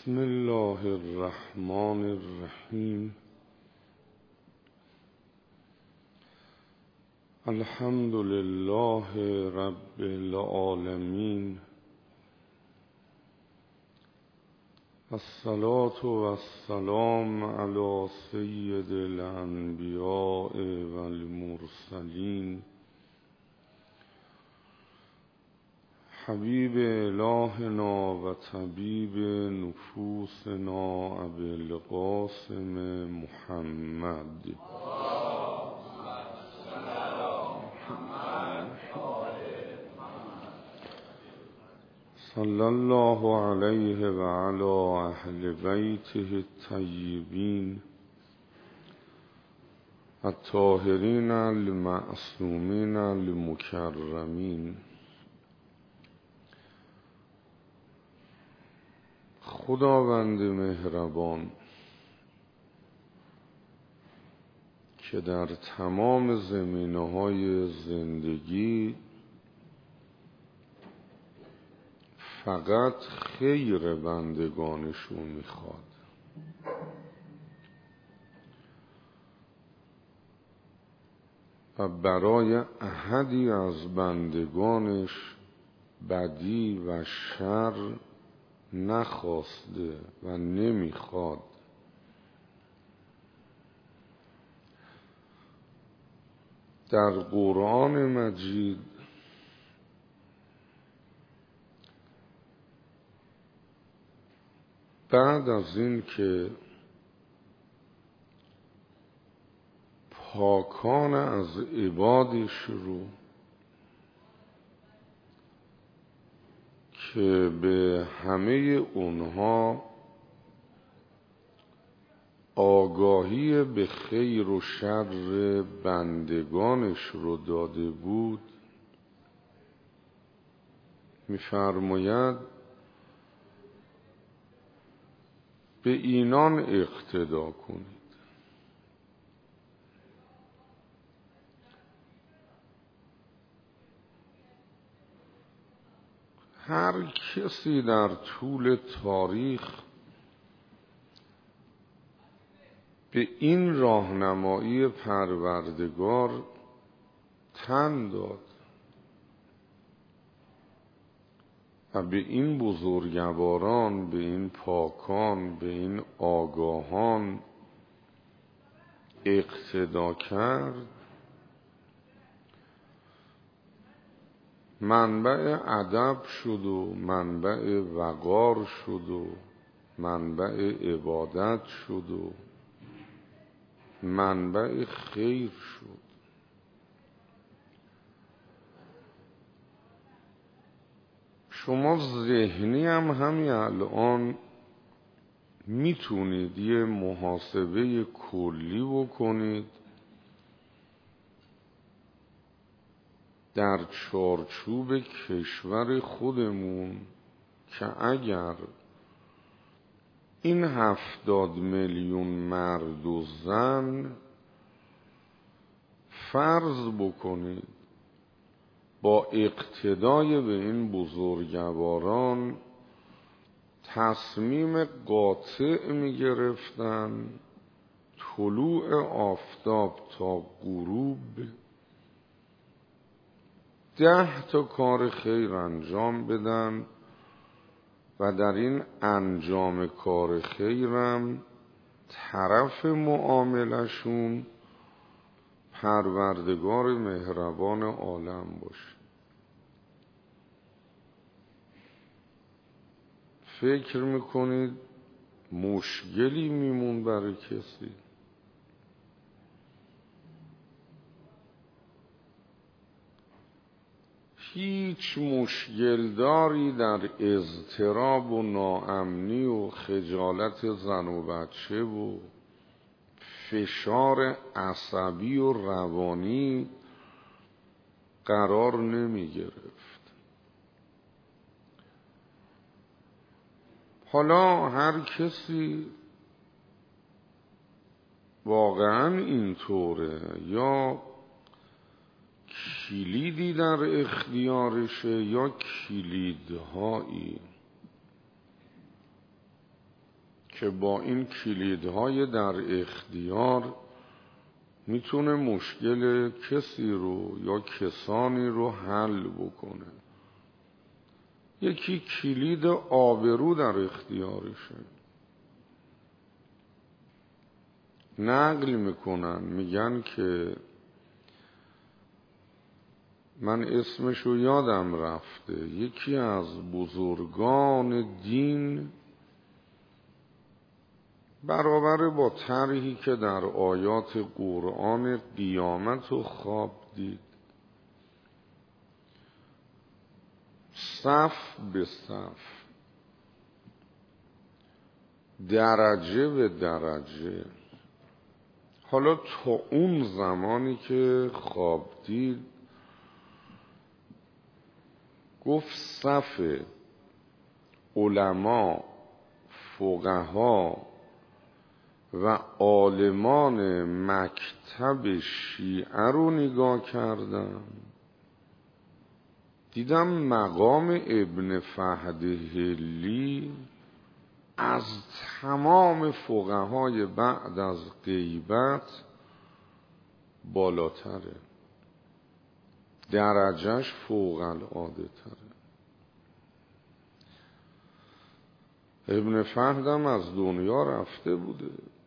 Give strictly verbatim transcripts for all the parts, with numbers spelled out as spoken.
بسم الله الرحمن الرحیم. الحمد لله رب العالمین، الصلاة والسلام علی سید الانبیاء والمرسلین، حبیب الهنا و طبیب نفوسنا ابی القاسم محمد. صلی الله علیه و علی اهل بیته الطیبین الطاهرین المعصومین المکرمین. خداوند مهربان که در تمام زمینه‌های زندگی فقط خیر بندگانشو میخواد، و برای احدی از بندگانش بدی و شر نخواسته و نمیخواد. در قرآن مجید بعد از این که پاکان از عبادش رو که به همه اونها آگاهی به خیر و شر بندگانش رو داده بود، می‌فرماید به اینان اقتدا کنید. هر کسی در طول تاریخ به این راهنمایی پروردگار تن داد و به این بزرگواران، به این پاکان، به این آگاهان اقتدا کرد، منبع ادب شد و منبع وقار شد و منبع عبادت شد و منبع خیر شد. شما ذهنی هم همین الان میتونید یه محاسبه کلی بکنید در چارچوب کشور خودمون که اگر این هفتاد میلیون مرد و زن فرض بکنید با اقتدای به این بزرگواران تصمیم قاطع می گرفتن طلوع آفتاب تا غروب ده تا کار خیر انجام بدن و در این انجام کار خیرم طرف معاملشون پروردگار مهربان عالم باشه. فکر میکنید مشکلی میمون برای کسی؟ هیچ مشکلداری در اضطراب و ناامنی و خجالت زن و بچه و فشار عصبی و روانی قرار نمی گرفت. حالا هر کسی واقعا اینطوره یا کلیدی در اختیارشه یا کلیدهایی. که با این کلیدهای در اختیار میتونه مشکل کسی رو یا کسانی رو حل بکنه. یکی کلید آبرو در اختیارشه. نقل میکنن میگن که من اسمشو یادم رفته، یکی از بزرگان دین برابر با طرحی که در آیات قرآن قیامت رو خواب دید، صف به صف، درجه به درجه، حالا تا اون زمانی که خواب دید گفت صف علما، فقها و عالمان مکتب شیعه رو نگاه کردم، دیدم مقام ابن فهد حلی از تمام فقهای بعد از غیبت بالاتره، درجهش فوق العاده تره. ابن فهدم از دنیا رفته بوده.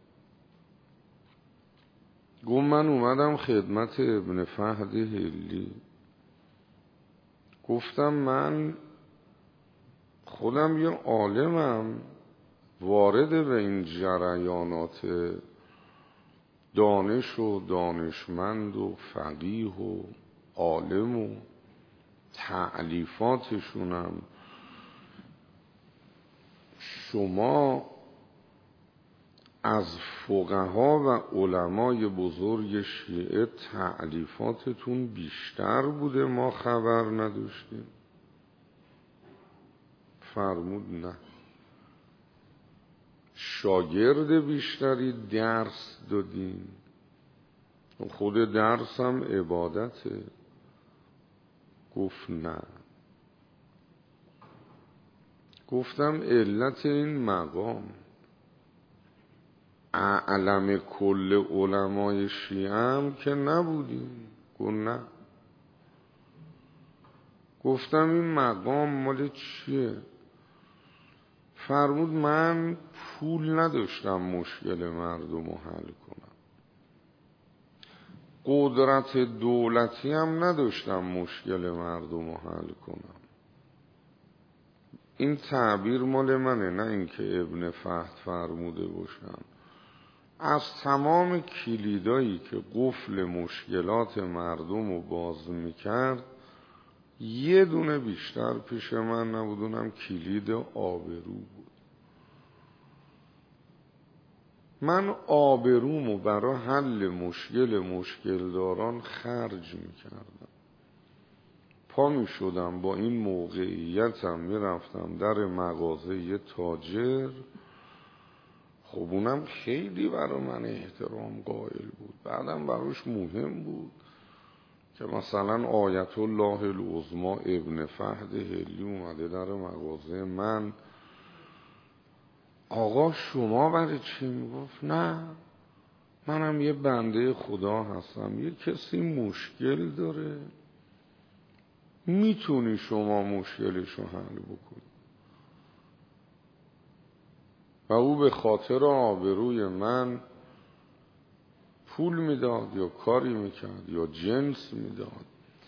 گفت من اومدم خدمت ابن فهد حلی، گفتم من خودم یه عالمم، وارد به این جریانات دانش و دانشمند و فقیه و عالم و تألیفاتشونم، شما از فقها و علمای بزرگ شیعه تألیفاتتون بیشتر بوده، ما خبر نداشتیم. فرمود نه، شاگرد بیشتری درس دادیم، خود درس هم عبادته. گفت نه. گفتم علت این مقام اعلم کل علمای شیعه هم که نبودیم. گفت نه. گفتم این مقام مال چیه؟ فرمود من پول نداشتم مشکل مردم رو حل کنم، قدرت دولتی هم نداشتم مشکل مردم رو حل کنم. این تعبیر مال منه، نه اینکه ابن فهد فرموده باشم. از تمام کلیدایی که قفل مشکلات مردم رو باز میکرد یه دونه بیشتر پیش من نبودونم کلید آبرو بود. من آبرومو برای حل مشکل مشکل داران خرج میکردم. پا میشدم با این موقعیتم میرفتم در مغازه یه تاجر، خب اونم خیلی برای من احترام قائل بود، بعدم براش مهم بود که مثلا آیت الله العظما ابن فهد حلی اومده در مغازه من، آقا شما برای چی؟ میگفت نه منم یه بنده خدا هستم، یه کسی مشکل داره، میتونی شما مشکلشو حل بکنی. و او به خاطر آبروی من پول میداد یا کاری میکرد یا جنس میداد.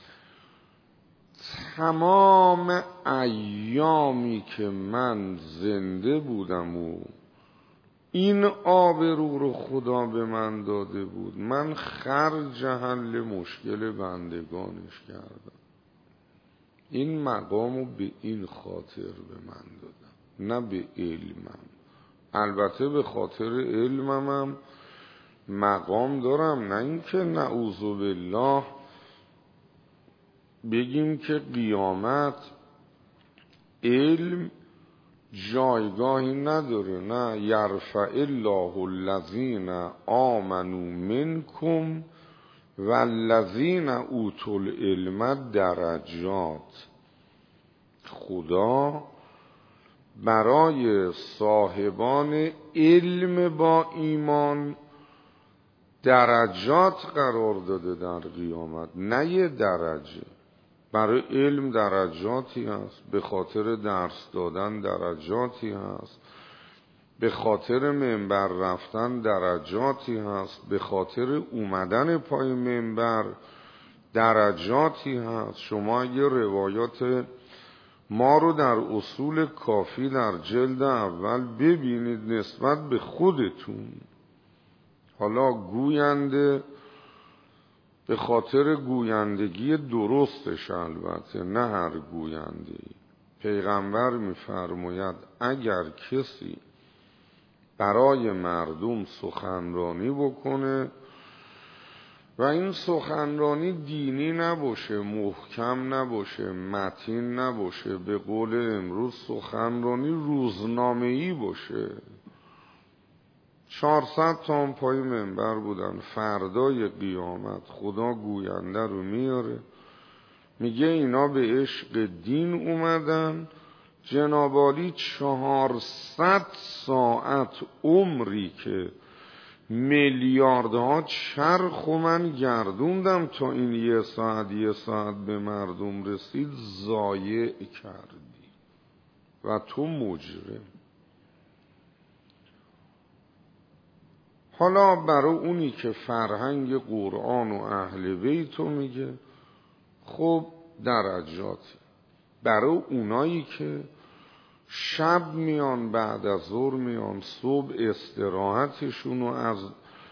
تمام ایامی که من زنده بودم و این آبرو رو خدا به من داده بود، من خرج حل مشکل بندگانش کردم. این مقامو به این خاطر به من دادم، نه به علمم. البته به خاطر علمم هم مقام دارم، نه اینکه نعوذ بالله بگیم که قیامت علم جایگاهی نداره. نه، یرفع الله الذین آمنوا منکم والذین اوتوا العلم درجات. خدا برای صاحبان علم با ایمان درجات قرار داده در قیامت، نه یه درجه. برای علم درجاتی هست، به خاطر درس دادن درجاتی هست، به خاطر منبر رفتن درجاتی هست، به خاطر اومدن پای منبر درجاتی هست. شما اگه روایات ما رو در اصول کافی در جلد اول ببینید نسبت به خودتون، حالا گوینده به خاطر گویندگی درستش، البته نه هر گوینده‌ای، پیغمبر می‌فرماید اگر کسی برای مردم سخنرانی بکنه و این سخنرانی دینی نباشه، محکم نباشه، متین نباشه، به قول امروز سخنرانی روزنامه‌ای باشه، چهارصد تا هم پای منبر بودن، فردای قیامت خدا گوینده رو میاره میگه اینا به عشق دین اومدن، جنابالی چهارصد ساعت عمری که میلیاردها چرخ و من گردوندم تا این یه ساعت یه ساعت به مردم رسید ضایع کردی و تو مجرم. حالا برای اونی که فرهنگ قرآن و اهل بیتو میگه خب درجاتی، برای اونایی که شب میان بعد از ظهر میان صبح استراحتشون رو از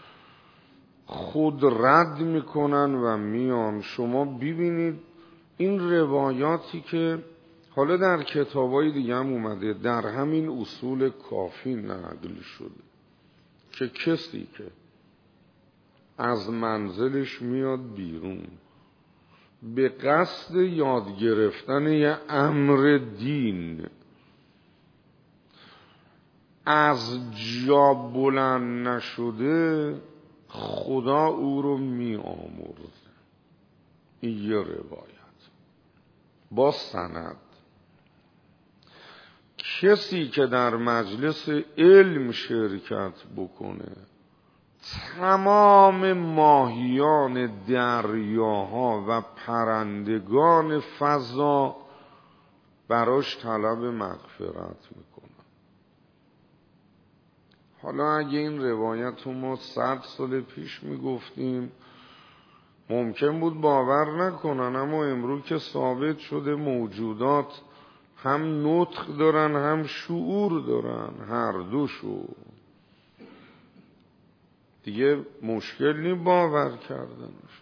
خود رد میکنن و میان، شما ببینید این روایاتی که حالا در کتابای دیگه هم اومده، در همین اصول کافی نقل شده که کسی که از منزلش میاد بیرون به قصد یاد گرفتن یه امر دین از جا بلند نشده، خدا او رو می آمرزه. این یه روایت با سند. کسی که در مجلس علم شرکت بکنه تمام ماهیان دریاها و پرندگان فضا براش طلب مغفرت میکنه. حالا اگه این روایت رو ما صد سال پیش میگفتیم ممکن بود باور نکنن، اما امروز که ثابت شده موجودات هم نطق دارن هم شعور دارن، هر دوشو، دیگه مشکل نی باور کردنش.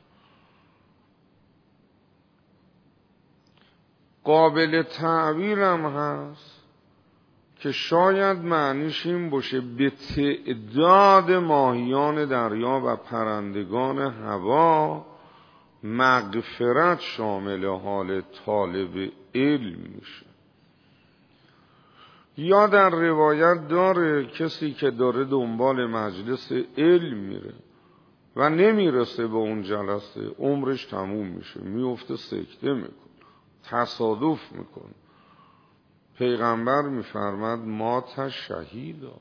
قابل تعبیر هم هست که شاید معنیش این باشه به تعداد ماهیان دریا و پرندگان هوا مغفرت شامل حال طالب علم میشه. یا در روایت داره کسی که داره دنبال مجلس علم میره و نمیرسه به اون جلسه، عمرش تموم میشه، میفته سکته میکنه، تصادف میکنه. پیغمبر میفرماد مات شهیدا.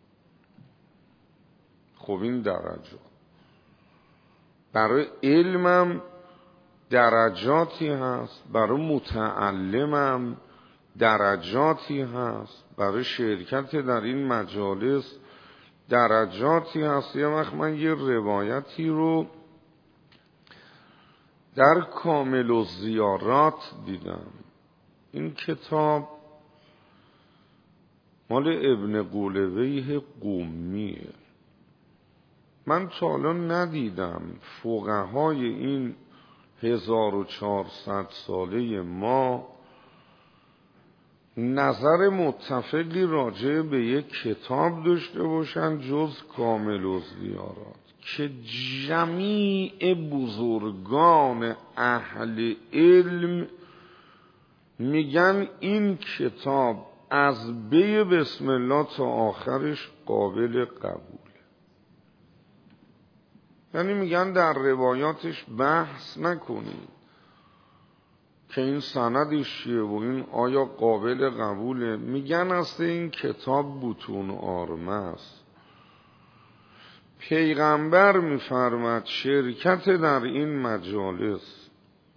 خب این درجات. برای علمم درجاتی هست، برای متعلمم درجاتی هست، برای شرکت در این مجالس درجاتی هست. یه وقت من یه روایتی رو در کامل الزیارات دیدم. این کتاب مال ابن قولویه قمیه. من تا حالا ندیدم فقهای این هزار و چهارصد ساله ما نظر متفقی راجع به یک کتاب داشته باشن جز کامل الزیارات که جمیع بزرگان اهل علم میگن این کتاب از بی بسم الله تا آخرش قابل قبول. یعنی میگن در روایاتش بحث نکنید، که این سندش چیه و این آیا قابل قبوله. میگن است این کتاب بطون آرمه است. پیغمبر میفرماد شرکت در این مجالس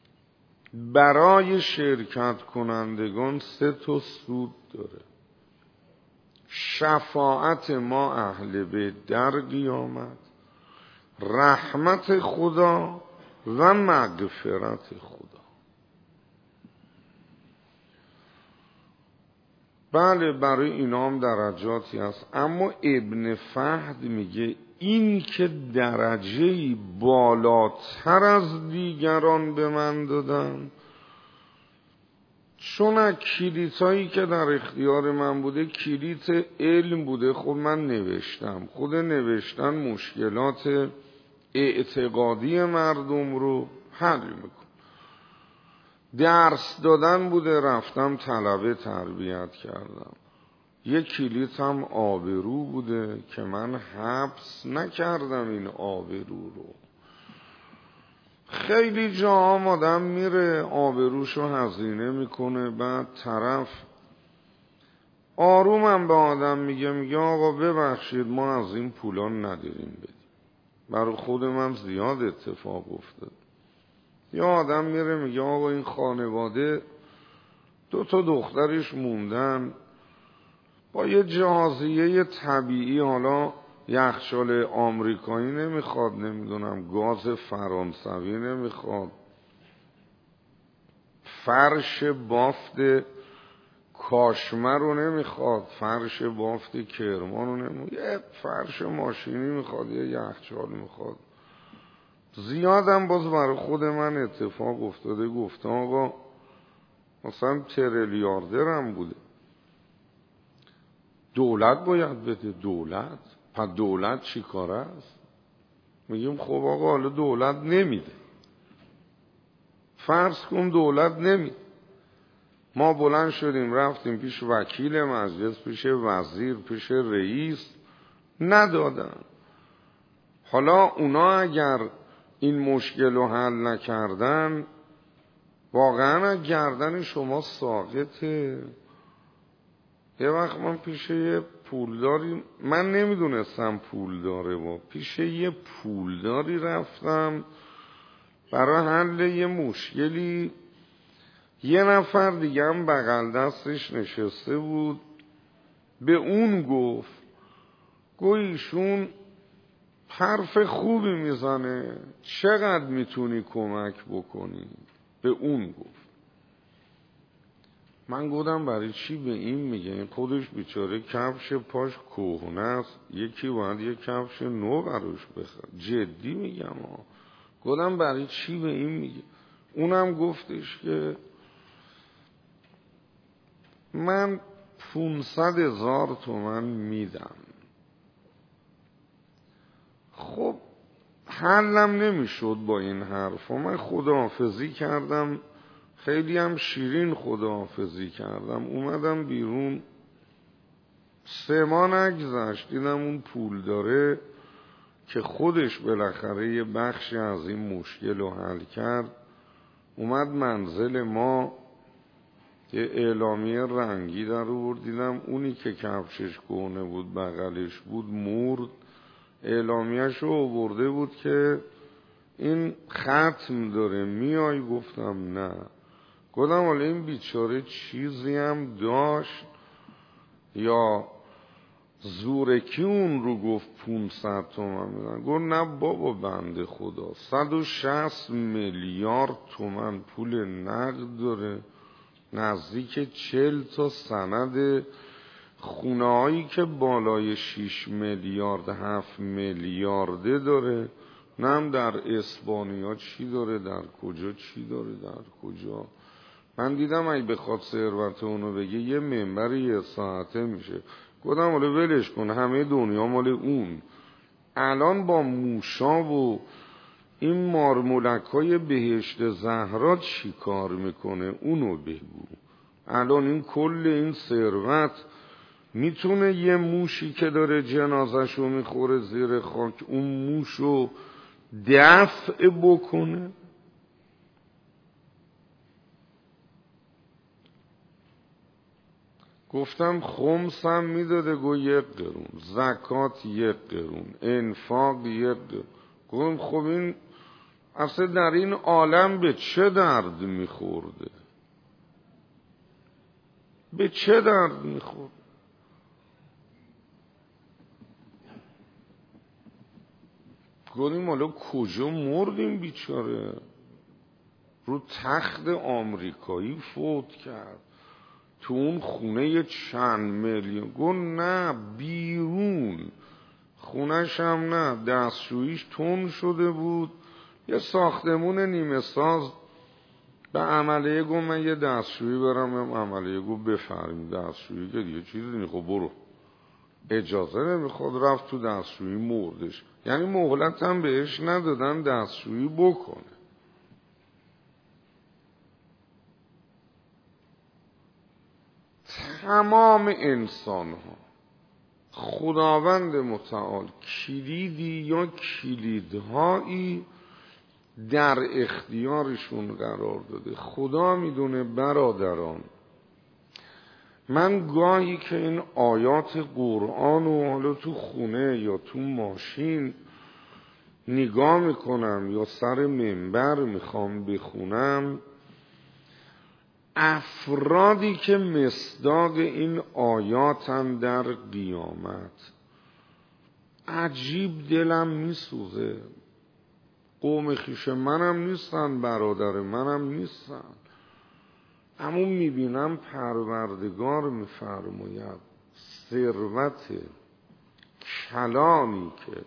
برای شرکت کنندگان سه تا سود داره: شفاعت ما اهل بیت در قیامت، رحمت خدا و مغفرت خدا. بله برای اینا هم درجاتی هست، اما ابن فهد میگه این که درجه‌ای بالاتر از دیگران به من دادن، چون از کلیدهایی که در اختیار من بوده کلید علم بوده. خب من نوشتم، خود نوشتن مشکلات اعتقادی مردم رو حل میکنه. درس دادن بوده، رفتم طلبه تربیت کردم. یک کلید هم آبرو بوده که من حبس نکردم این آبرو رو. خیلی جا آدم میره آبروشو هزینه میکنه، بعد طرف آرومم به آدم میگه میگه آقا ببخشید ما از این پولان نداریم بدیم. برای خود من زیاد اتفاق افتاد. یا آدم میره میگه آقا این خانواده دو تا دخترش موندن، با یه جهازیه طبیعی، حالا یخچال آمریکایی نمیخواد، نمیدونم گاز فرانسوی نمیخواد، فرش بافت کاشمه رو نمیخواد، فرش بافت کرمان رو نمیخواد، یه فرش ماشینی میخواد، یه یخچال میخواد. زیادم باز برای خود من اتفاق افتاده. گفتم آقا مثلا تریلیاردرم بوده، دولت باید بده. دولت پس دولت چی کاره است؟ میگیم خب آقا حالا دولت نمیده، فرض کن دولت نمیده. ما بلند شدیم رفتیم پیش وکیل مجلس، پیش وزیر، پیش رئیس، ندادن. حالا اونا اگر این مشکل رو حل نکردن واقعا گردن شما ساقطه. یه وقت من پیش یه پولداری، من نمیدونستم پول داره، با پیش یه پولداری رفتم برای حل یه مشکلی. یه نفر دیگه هم بغل دستش نشسته بود، به اون گفت گویشون حرف خوبی میزنه، چقدر میتونی کمک بکنی؟ به اون گفت. من گفتم برای چی به این میگه؟ این خودش بیچاره کفش پاش کهنه است، یکی باید یه کفش نو براش بخره. جدی میگم ها. گفتم برای چی به این میگه؟ اونم گفتش که من پونصد هزار تومن میدم. خب حلم نمیشد با این حرف. من خداحافظی کردم، خیلی هم شیرین خداحافظی کردم. اومدم بیرون، سه ماه نگذشت دیدم اون پول داره که خودش بالاخره یه بخشی از این مشکل رو حل کرد. اومد منزل ما، یه اعلامیه رنگی در آورد، دیدم اونی که کفشش کهنه بود بغلش بود مرد. اعلامیه‌ش رو آورده بود که این ختم داره، میای؟ گفتم نه. گفتم حالا این بیچاره چیزی هم داشت یا زورکی اون رو گفت پونصد تومن میدن؟ گفت نه بابا بنده خدا صد و شصت میلیارد تومن پول نقد داره، نزدیک چل تا سند خونه هایی که بالای شیش میلیارد هفت میلیارده داره، نه هم در اسپانیا چی داره، در کجا چی داره، در کجا. من دیدم اگه بخواد ثروت اونو بگه یه منبر یه ساعته میشه. گفتم حالا ولش کن، همه دنیا مال اون. الان با موشا و این مارمولک های بهشت زهرا چی کار میکنه اونو بگو. الان این کل این ثروت میتونه یه موشی که داره جنازشو میخوره زیر خاک اون موشو دفع بکنه؟ گفتم خمسم میداده، گو یک قرون، زکات یک قرون، انفاق یک قرون. گفتم خب این اصلا در این عالم به چه درد میخورده؟ به چه درد میخورده؟ گفتیم حالا کجا مردیم بیچاره؟ رو تخت آمریکایی فوت کرد، تو اون خونه چند میلیون. گفت نه، بیرون خونش هم نه، دستشویش تون شده بود، یه ساختمون نیمه ساز. به عملیه گفت من یه دستشویی برم. عملیه گفت بفرمایید. دستشویی که دیگه چیزی نمیخواد، برو. اجازه نمیخواد، رفت تو دستشویی، مردش. یعنی مهلت هم بهش ندادن دستشویی بکنه. تمام انسان ها خداوند متعال کلیدی یا کلیدهایی در اختیارشون قرار داده. خدا میدونه برادران، من گاهی که این آیات قرآن و حالا تو خونه یا تو ماشین نگاه میکنم یا سر منبر میخوام بخونم، افرادی که مصداق این آیاتن در قیامت، عجیب دلم میسوزه. قوم خویش منم نیستن، برادر منم نیستن، اما میبینم پروردگار میفرماید ثروت کلانی که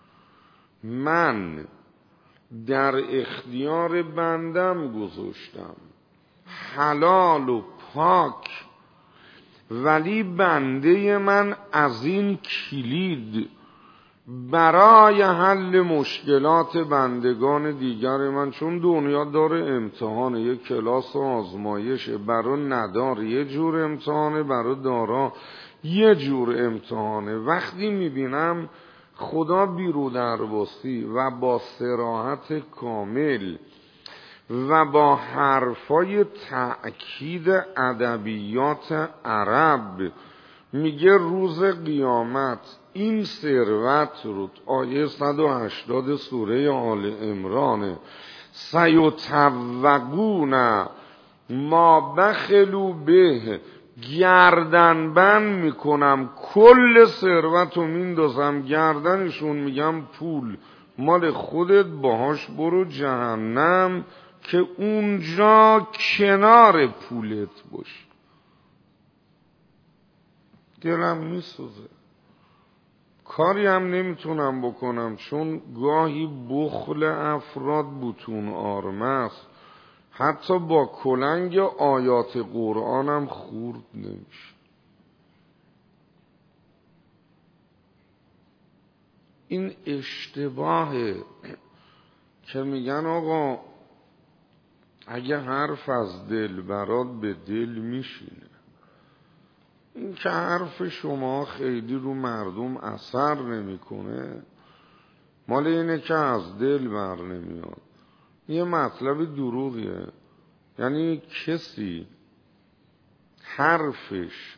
من در اختیار بندم گذاشتم، حلال و پاک، ولی بنده من از این کلید برای حل مشکلات بندگان دیگر من، چون دنیا داره امتحانه، یک کلاس آزمایشه، برای ندار یه جور امتحانه، برای دارا یه جور امتحانه. وقتی میبینم خدا بیرو درباسی و با صراحت کامل و با حرفای تأکید ادبیات عرب میگه روز قیامت این ثروت رو، آیه صد و هشتاد سوره آل عمران، سیطوقون ما بخلوا به، گردنبند میکنم، کل ثروت رو میندازم گردنشون، میگم پول مال خودت، باهاش برو جهنم که اونجا کنار پولت باش. دلم میسوزه، کاری هم نمیتونم بکنم، چون گاهی بخل افراد بطون آرمه است، حتی با کلنگ آیات قرآنم خورد نمیشه. این اشتباهه که میگن آقا اگه حرف از دل برات به دل میشینه، این که حرف شما خیلی رو مردم اثر نمیکنه، مال اینه که از دل بر نمیاد. یه مطلب دروغیه. یعنی کسی حرفش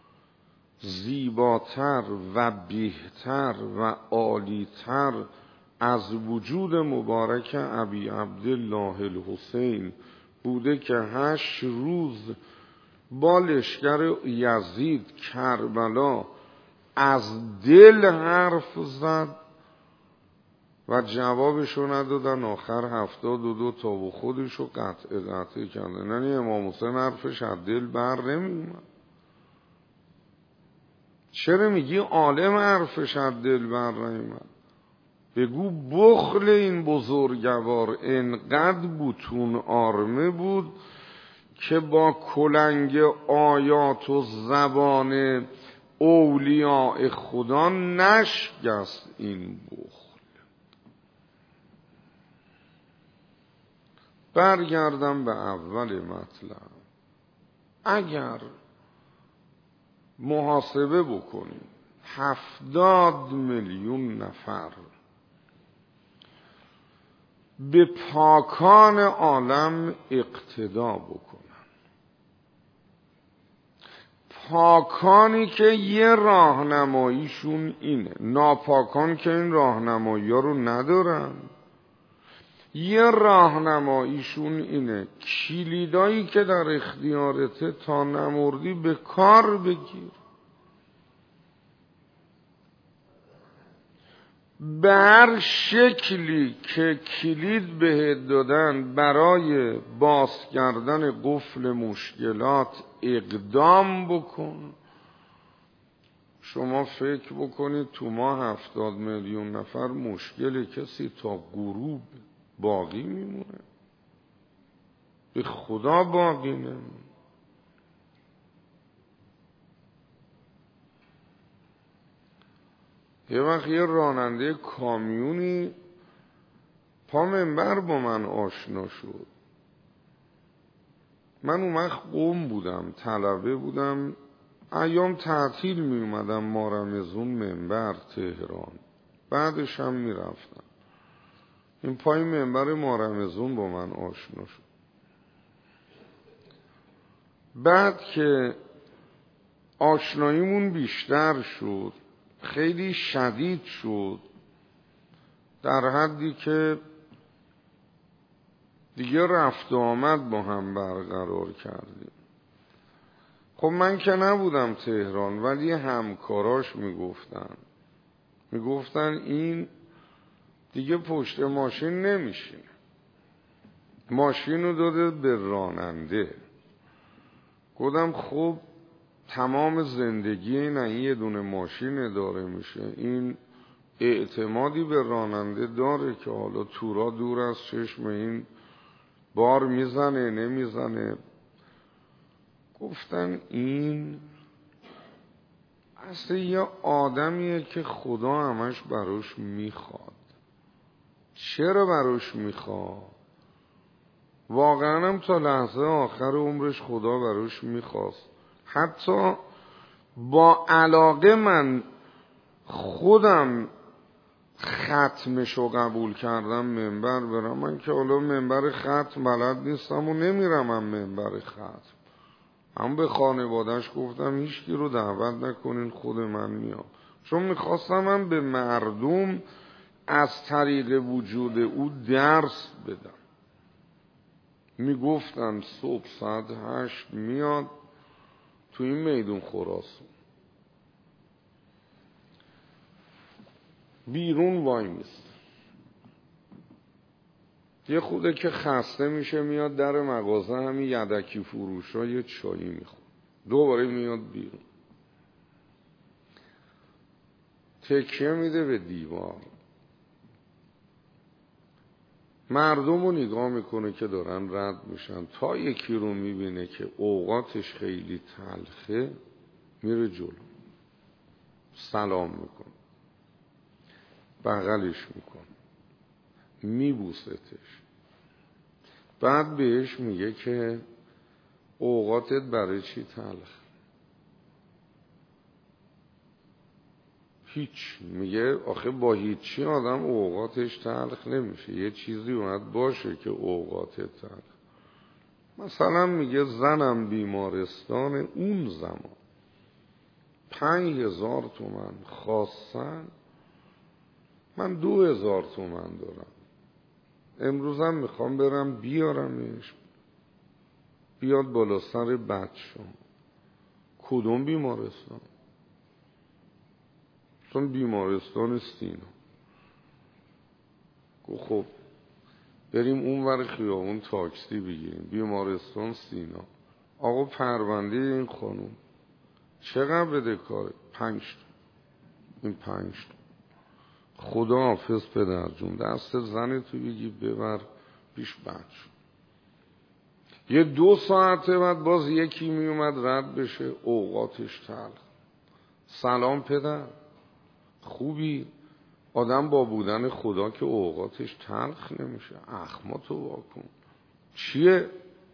زیباتر و بهتر و عالیتر از وجود مبارک ابی عبدالله الحسین بوده که هشت روز با لشکر یزید کربلا از دل حرف زد و جوابشو ندادن، آخر هفتاد و دو تا و خودشو قطع قطع کردن. یعنی امام حسین حرفش از دل بر نمیومد. چرا میگی عالم حرفش از دل بر نمیومد؟ بگو بخل این بزرگوار انقدر بطون آرمه بود که با کلنگ آیات و زبان اولیاء خدا نشکست این بخل. برگردم به اول مطلب. اگر محاسبه بکنیم هفتاد میلیون نفر به پاکان عالم اقتدا بکنن، پاکانی که یه راهنماییشون اینه، ناپاکان که این راهنمایی ها رو ندارن، یه راهنماییشون اینه کلیدایی که در اختیارته تا نمردی به کار بگیر. به هر شکلی که کلید بهت دادن برای باز کردن قفل مشکلات اقدام بکن. شما فکر بکنید تو ما هفتاد میلیون نفر مشکل کسی تا غروب باقی میمونه؟ به خدا باقی نمونه. یه وقت یه راننده کامیونی پا منبر با من آشنا شد. من اون وقت قم بودم، طلبه بودم، ایام تعطیل می اومدم مارمزون منبر تهران، بعدش هم می رفتم. این پای منبر مارمزون با من آشنا شد. بعد که آشناییمون بیشتر شد، خیلی شدید شد، در حدی که دیگه رفت و آمد با هم برقرار کردیم. خب من که نبودم تهران، ولی همکاراش میگفتن میگفتن این دیگه پشت ماشین نمیشینه، ماشین رو داده به راننده. گفتم خب تمام زندگی این این یه دونه ماشین اداره میشه، این اعتمادی به راننده داره که حالا تورا دور از چشم این بار میزنه نمیزنه. گفتن این اصلا یه آدمیه که خدا همش براش میخواد. چرا براش میخواد؟ واقعا هم تا لحظه آخر عمرش خدا براش میخواست. حتی با علاقه من خودم ختمشو قبول کردم منبر برم. من که حالا منبر ختم بلد نیستم و نمیرم هم منبر ختم. هم به خانوادهش گفتم هیچکی رو دعوت نکنین، خود من میام. چون میخواستم من به مردم از طریق وجود او درس بدم. میگفتن صبح ساعت هشت میاد تو این میدون خراسان، بیرون وای میست، یه خوده که خسته میشه میاد در مغازه همین یدکی فروش ها یه چایی میخواد، دوباره میاد بیرون تکیه میده به دیوار، مردم رو نگاه میکنه که دارن رد میشن، تا یکی رو میبینه که اوقاتش خیلی تلخه میره جلو سلام میکنه، بغلش میکنه، میبوستش، بعد بهش میگه که اوقاتت برای چی تلخ؟ هیچ. میگه آخه با هیچی آدم اوقاتش تلخ نمیشه، یه چیزی باید باشه که اوقاتت تلخ. مثلا میگه زنم بیمارستان اون زمان پنج هزار تومن خواستن، من دو هزار تومن دارم، امروزم میخوام برم بیارمش بیاد بالا سر بچه. کدوم بیمارستان؟ چون بیمارستان سینا. گفت خب بریم اون ور خیابون تاکسی بگیریم. بیمارستان سینا. آقا پرونده این خانوم چقدر بده کاره؟ پنج تا. این پنج تا. خدا حافظ پدر جون، دست زن تو بگی ببر پیش بچه. یه دو ساعته بعد باز یکی می اومد رد بشه، اوقاتش تلخ. سلام پدر خوبی؟ آدم با بودن خدا که اوقاتش تلخ نمیشه. اخماتو واکن. چیه؟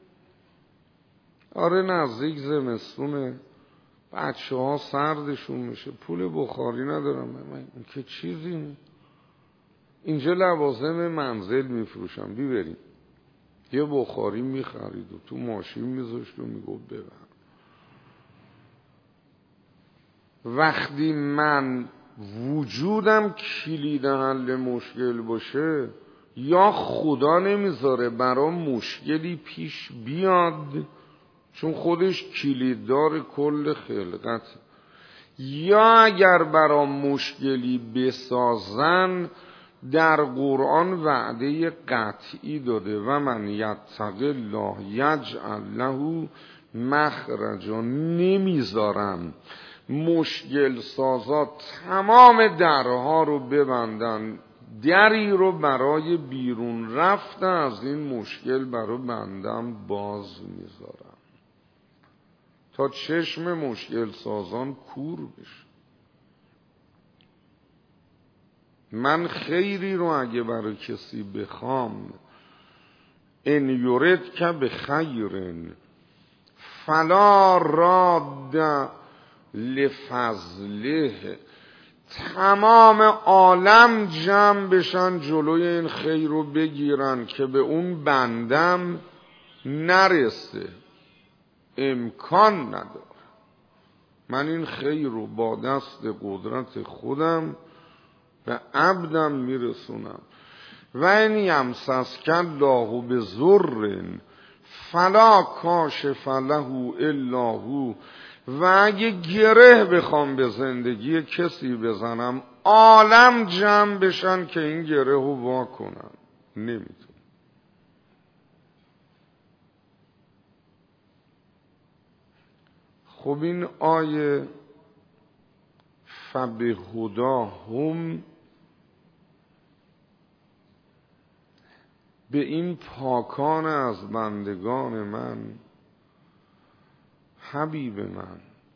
آره نزدیک زمستونه، بچه ها سردشون میشه، پول بخاری ندارم. من که چیزی اینجا لوازم منزل میفروشم، بیبریم. یه بخاری میخرید و تو ماشین میذاشت و میگفت ببر. وقتی من وجودم کلید حل مشکل باشه، یا خدا نمیذاره برام مشکلی پیش بیاد چون خودش کلیددار کل خلقت، یا اگر برام مشکلی بسازن در قرآن وعده قطعی داده و من یتق الله یجعل له مخرجا. نمیذارم مشکل سازا تمام درها رو ببندن، دری رو برای بیرون رفتن از این مشکل برای بندم باز میذارم تا چشم مشکل سازان کور بشه. من خیری رو اگه برای کسی بخوام، ان یرد که به خیرن فلا راد لفضله، تمام عالم جمع بشن جلوی این خیر رو بگیرن که به اون بندم نرسه، امکان نداره. من این خیر رو با دست قدرت خودم به عبدم میرسونم. و این یمسسک الله بضر فلا کاشف له الا هو، و اگه گره بخوام به زندگی کسی بزنم عالم جمع بشن که این گره رو وا کنم، نمیتونم. خب این آیه فبهداهم به این پاکان از بندگان من، حبیب من،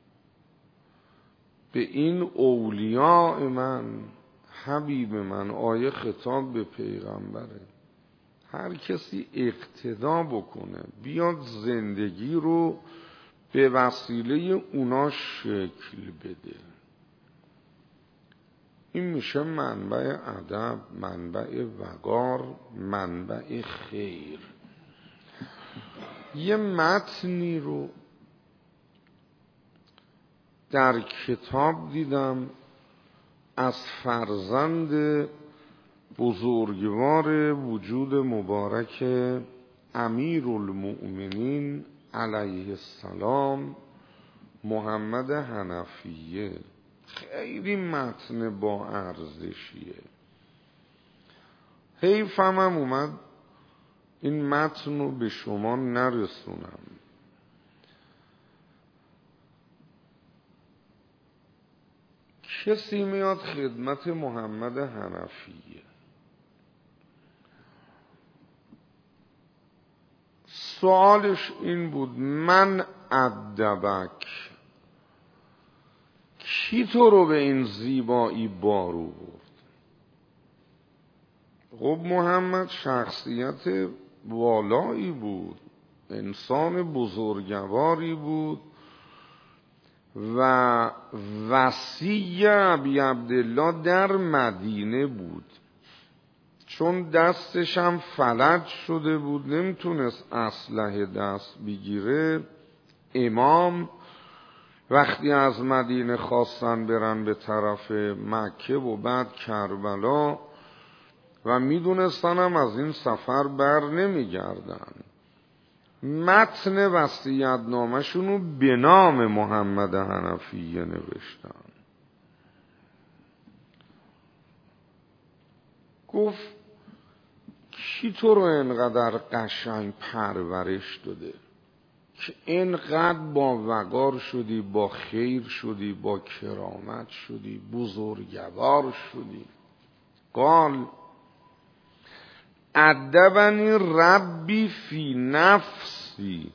به این اولیاء من، حبیب من، آیه خطاب به پیغمبره. هر کسی اقتدا بکنه بیاد زندگی رو به وسیله اونا شکل بده. این میشه منبع ادب، منبع وقار، منبع خیر. یه متنی رو در کتاب دیدم از فرزند بزرگوار وجود مبارک امیرالمؤمنین علیه السلام، محمد حنفیه. خیلی متن با ارزشیه. حیفم هم اومد این متن رو به شما نرسونم. کسی میاد خدمت محمد حنفیه، سوالش این بود من ادبک، کی تو رو به این زیبایی بارو برد؟ خب محمد شخصیت والایی بود، انسان بزرگواری بود و وصی ابی عبدالله در مدینه بود. چون دستش هم فلج شده بود، نمیتونست اسلحه دست بگیره، امام وقتی از مدینه خواستن برن به طرف مکه و بعد کربلا و میدونستن هم از این سفر بر نمیگردن، متن وصیت نامشونو به نام محمد حنفیه نوشتن. گفت کی تو رو اینقدر قشنگ پرورش داده که اینقدر با وقار شدی، با خیر شدی، با کرامت شدی، بزرگوار شدی؟ قال ادبنی ربی فی نفسی،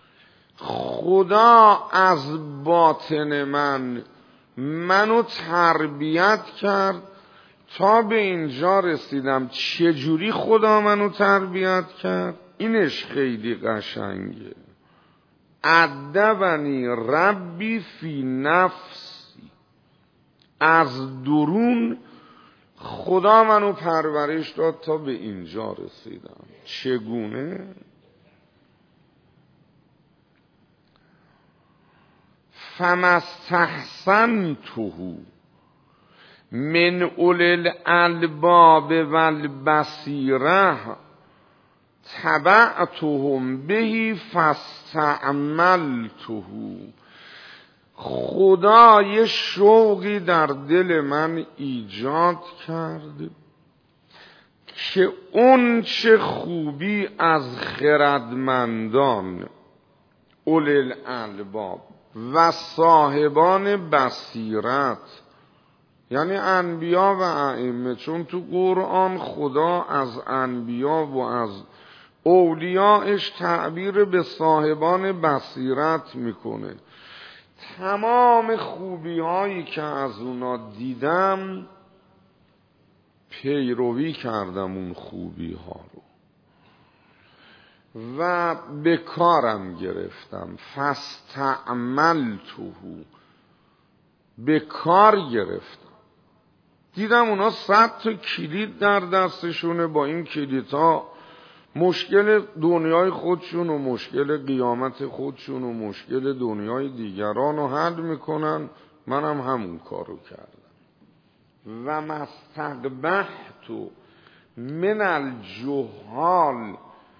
خدا از باطن من منو تربیت کرد تا به اینجا رسیدم. چجوری خدا منو تربیت کرد؟ اینش خیلی قشنگه. ادبنی ربی فی نفسی، از درون خدا منو پرورش داد تا به اینجا رسیدم. چگونه؟ فمستحسنته من اولی الالباب والبصیره تبعتهم به فاستعملته. خدا یه شوقی در دل من ایجاد کرد که اون چه خوبی از خردمندان اولی الالباب و صاحبان بصیرت، یعنی انبیا و ائمه، چون تو قرآن خدا از انبیا و از اولیاءش تعبیر به صاحبان بصیرت میکنه. تمام خوبی هایی که از اونا دیدم پیروی کردم اون خوبی ها رو و به کارم گرفتم. فاستعملته، به کار گرفتم. دیدم اونا صد تا کلید در دستشونه، با این کلیدها مشکل دنیای خودشون و مشکل قیامت خودشون و مشکل دنیای دیگران رو حل میکنن. منم هم همون کارو کردم. و مستقبحت من الجهال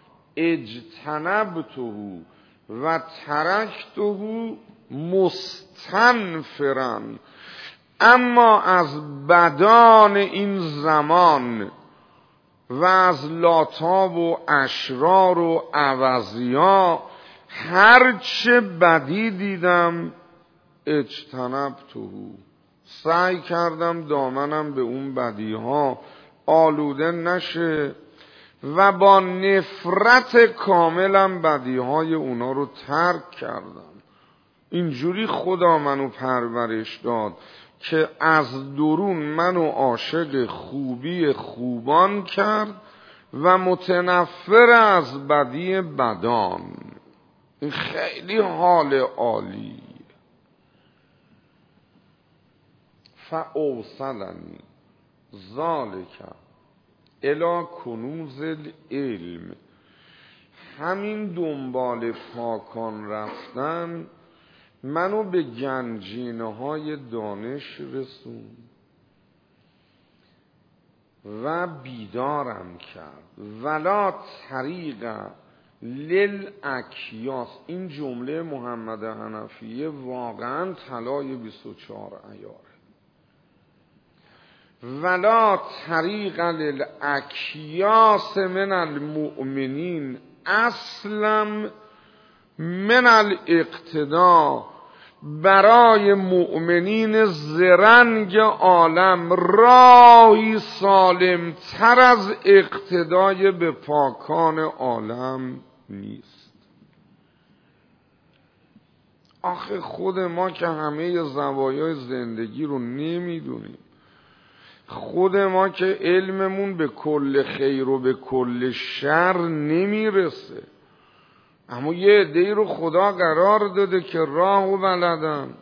اجتنبته و ترکته مستنفرا. اما از بدان این زمان و از لاتاب و اشرار و عوضیا هرچه بدی دیدم اجتنبته، سعی کردم دامنم به اون بدی ها آلوده نشه و با نفرت کاملم بدی های اونا رو ترک کردم. اینجوری خدا منو پرورش داد که از درون منو عاشق خوبی خوبان کرد و متنفر از بدی بدان. این خیلی حال عالی. فاوصلنی ذالک الی کنوز العلم. همین دنبال پاکان رفتن منو به گنجینه های دانش رسون و بیدارم کرد. ولا طریق للاکیاس. این جمله محمد حنفیه واقعا طلای بیست و چهار عیاره. ولا طریق للاکیاس من المؤمنین اسلم من الاقتدا. برای مؤمنین زرنگ عالم راهی سالم تر از اقتدای به پاکان عالم نیست. آخه خود ما که همه زوایای زندگی رو نمیدونیم، خود ما که علممون به کل خیر و به کل شر نمیرسه، اما یه عده‌ای رو خدا قرار داده که راه و بلدن،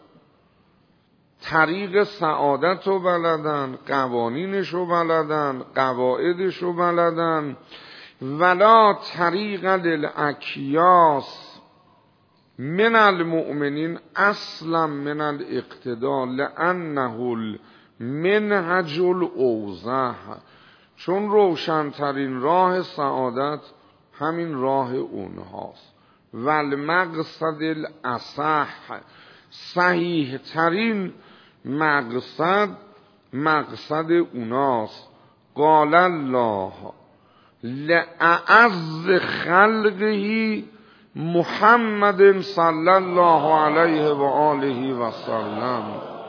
طریق سعادت رو بلدن، قوانینش رو بلدن، قواعدش رو بلدن. ولا طریق للاکیاس من المؤمنین اصلا من الاقتدا لانه المنهج الاوضح. چون روشنترین راه سعادت همین راه اونهاست. و المقصد الاصح، صحیح ترین مقصد مقصد اوناست. قال الله لأعز خلقه محمد صلی الله علیه و آله و سلم.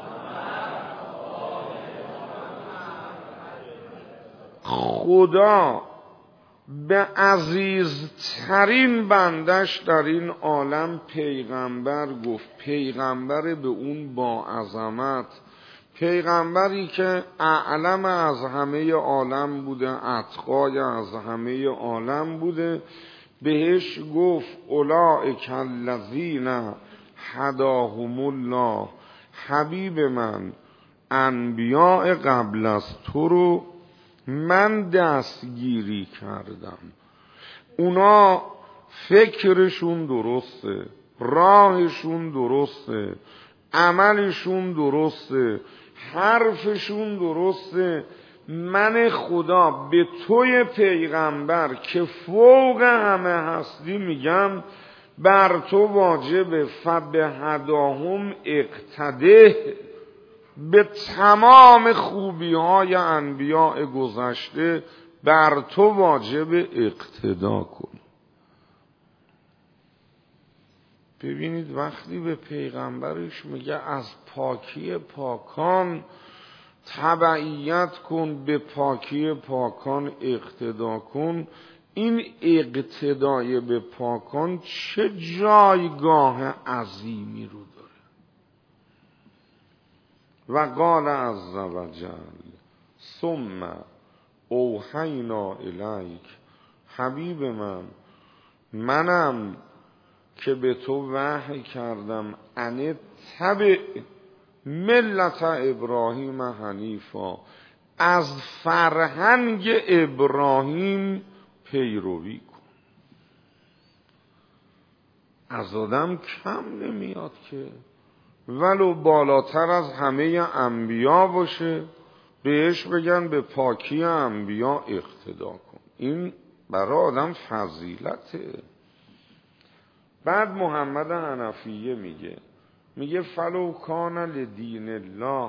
خدا به عزیزترین بندش در این عالم پیغمبر گفت. پیغمبر به اون با عظمت، پیغمبری که اعلم از همه عالم بوده، اتقای از همه عالم بوده، بهش گفت اولئک الذین هداهم الله. حبیب من، انبیاء قبل از تو رو من دستگیری کردم. اونا فکرشون درسته، راهشون درسته، عملشون درسته، حرفشون درسته. من خدا به توی پیغمبر که فوق همه هستی میگم بر تو واجب فبهداهم اقتده، به تمام خوبی های انبیاء گذشته بر تو واجب اقتدا کن. ببینید وقتی به پیغمبرش میگه از پاکی پاکان تبعیت کن، به پاکی پاکان اقتدا کن، این اقتدای به پاکان چه جایگاه عظیمی رو داره. و قال عز و جل ثم اوحینا الیک، حبیب من منم که به تو وحی کردم ان تبع ملت ابراهیم حنیفا، از فرهنگ ابراهیم پیروی کن. از آدم کم نمیاد که ولو بالاتر از همه انبیا باشه بهش بگن به پاکی انبیا اقتدا کن. این برای آدم فضیلته. بعد محمد حنفیه میگه میگه فلو کان لدین الله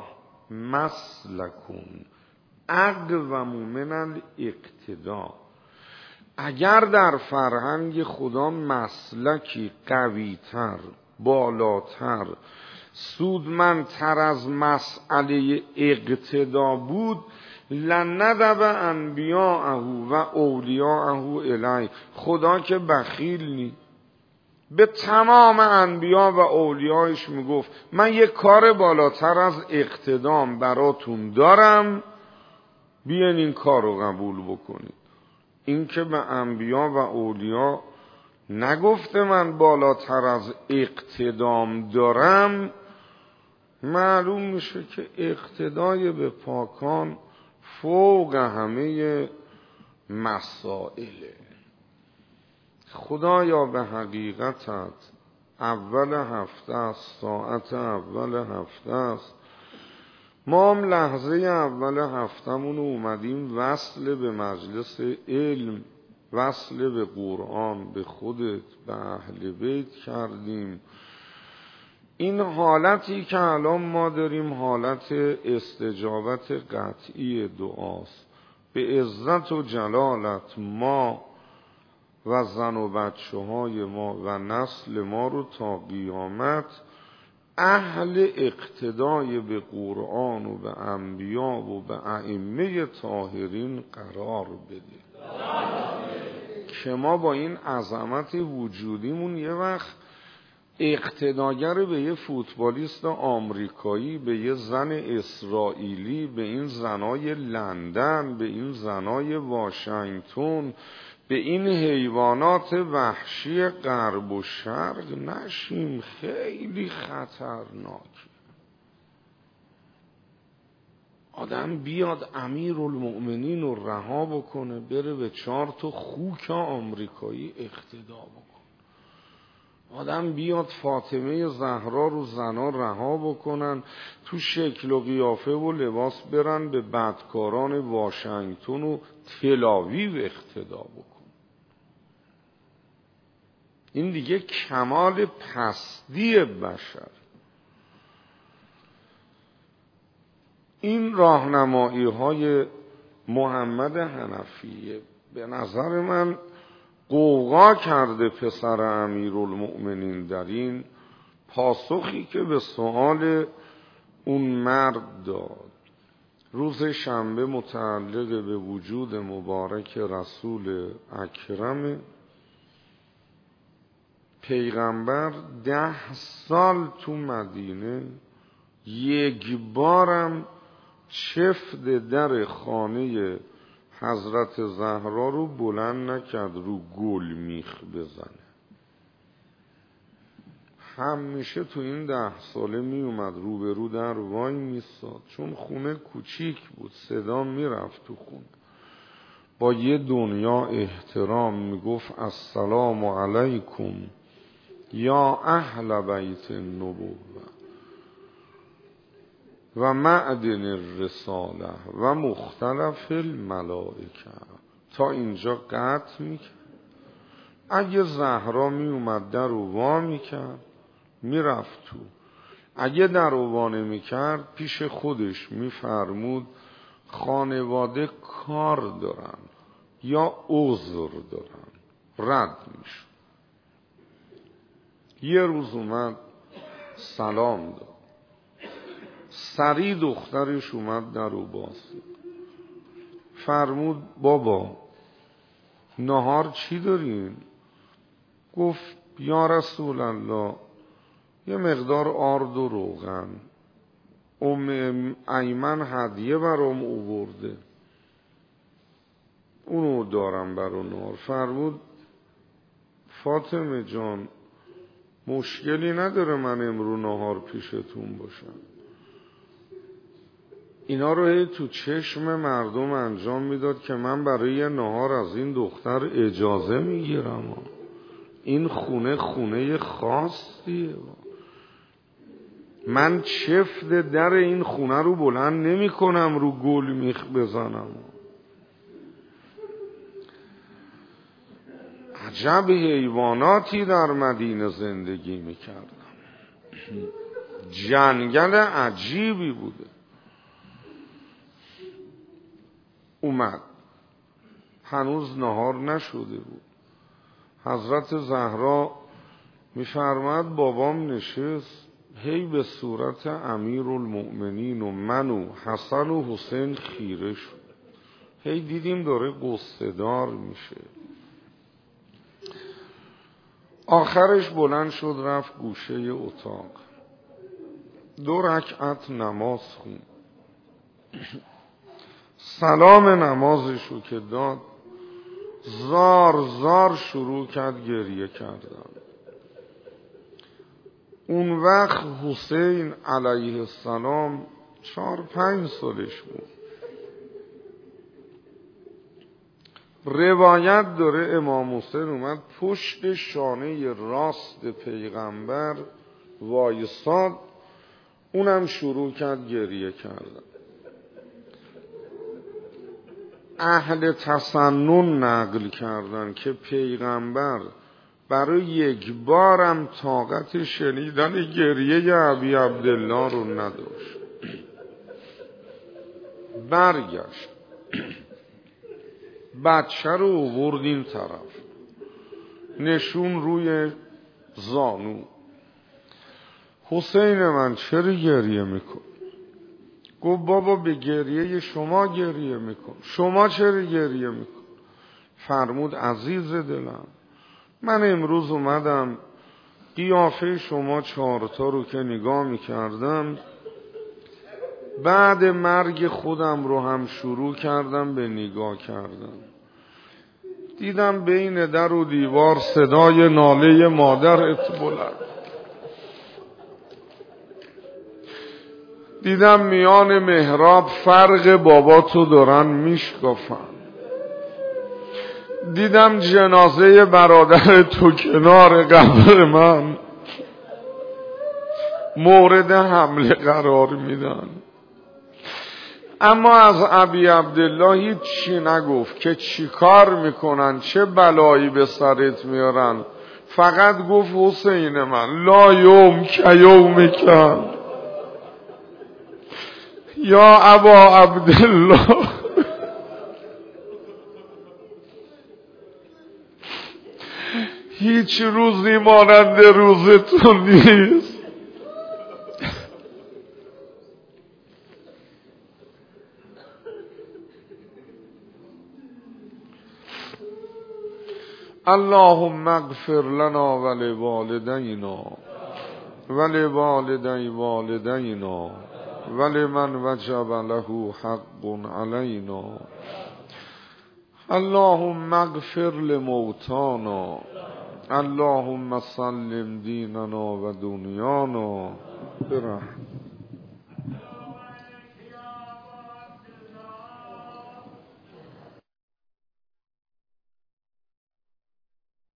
مسلکون اقوم من الاقتدا، اگر در فرهنگ خدا مسلکی قویتر، بالاتر، سودمندتر از مسئله اقتدا بود لندب انبیاءه و اولیاءه الی، خدا که بخیل نی، به تمام انبیا و اولیایش میگفت من یک کار بالاتر از اقتدام براتون دارم، بیاین این کار رو قبول بکنید. این که به انبیا و اولیا نگفته من بالاتر از اقتدام دارم، معلوم میشه که اقتدای به پاکان فوق همه مسائله. خدایا به حقیقتت اول هفته است، ساعت اول هفته است، ما هم لحظه اول هفتمون اومدیم وصل به مجلس علم، وصل به قرآن، به خودت، به اهل بیت کردیم. این حالتی که الان ما داریم حالت استجابت قطعی دعاست. به عزت و جلالت ما و زن و بچه های ما و نسل ما رو تا قیامت اهل اقتدای به قرآن و به انبیا و به ائمه طاهرین قرار بده که ما با این عظمت وجودیمون یه وقت اقتداگر به یه فوتبالیست آمریکایی، به یه زن اسرائیلی، به این زنای لندن، به این زنای واشنگتن، به این حیوانات وحشی غرب و شرق نشیم. خیلی خطرناک. آدم بیاد امیرالمؤمنین رو رها بکنه بره به چهار تا خوک آمریکایی اقتدا بکنه. آدم بیاد فاطمه زهرا رو زنا رها بکنن تو شکل و قیافه و لباس برن به بدکاران واشنگتن و تل‌آویو اقتدا بکن. این دیگه کمال پستی بشر. این راهنمایی های محمد حنفیه به نظر من قوقا کرده پسر امیرالمؤمنین در این پاسخی که به سؤال اون مرد داد. روز شنبه متعلق به وجود مبارک رسول اکرم پیغمبر ده سال تو مدینه یک بارم چفت در خانه حضرت زهرا رو بلند نکرد رو گل میخ بزنه. همیشه تو این ده ساله می اومد رو به رو در وای میستاد، چون خونه کوچیک بود صدا میرفت تو خونه، با یه دنیا احترام میگفت السلام علیکم یا اهل بیت النبوه. و معدن الرساله و مختلف الملائکه. تا اینجا قطع میکرد. اگه زهرا می اومد در رو وا میکرد میرفت تو، اگه در رو وا نمیکرد پیش خودش میفرمود خانواده کار دارن یا عذر دارن، رد میشد. یه روز اومد سلام داد، سری دخترش اومد در رو باز فرمود بابا نهار چی دارین؟ گفت یا رسول الله یه مقدار آرد و روغن، ام ایمن هدیه برام آورده اونو دارم برا نهار. فرمود فاطمه جان مشکلی نداره من امرو نهار پیشتون باشم. اینا رو هی تو چشم مردم انجام میداد که من برای نهار از این دختر اجازه میگیرم. این خونه خونه خاصیه، من چفت در این خونه رو بلند نمی کنم رو گل میخ بزنم. عجب حیواناتی در مدینه زندگی میکردن، جنگل عجیبی بوده. اومد هنوز نهار نشده بود. حضرت زهرا میفرماد بابام نشست، هی به صورت امیرالمؤمنین و من و حسن و حسین خیره شد. هی دیدیم داره قصه دار میشه. آخرش بلند شد رفت گوشه اتاق، دو رکعت نماز خون. سلام نمازشو که داد زار زار شروع کرد گریه کردن. اون وقت حسین علیه السلام چار پنج سالش بود. روایت داره امام حسین اومد پشت شانه راست پیغمبر وایساد، اونم شروع کرد گریه کردن. اهل تسنن نقل کردن که پیغمبر برای یک بارم طاقت شنیدن گریه ابی عبدالله رو نداشت. برگشت بچه رو آورد این طرف، نشون روی زانو. حسین من چرا گریه میکن؟ گفت بابا به گریه شما گریه میکن. شما چرا گریه میکن؟ فرمود عزیز دلم من امروز اومدم قیافه شما چهارتا رو که نگاه میکردم، بعد مرگ خودم رو هم شروع کردم به نگاه کردم، دیدم بین در و دیوار صدای ناله مادرت بلند، دیدم میان محراب فرق باباتو دارن میشکافن، دیدم جنازه برادر تو کنار قبر من مورد حمله قرار میدن. اما از ابی عبدالله هیچ چی نگفت که چی کار میکنن، چه بلایی به سرت میارن. فقط گفت حسین من لا یوم که یوم کن یا ابا عبدالله، هیچ روزی مانند روز تو نیست. اللهم اغفر لنا ولوالدینا ولوالدی والدینا ولمن وجب له حق علینا. اللهم اغفر لموتانا، اللهم سلم دیننا و دنیانا برحمتک.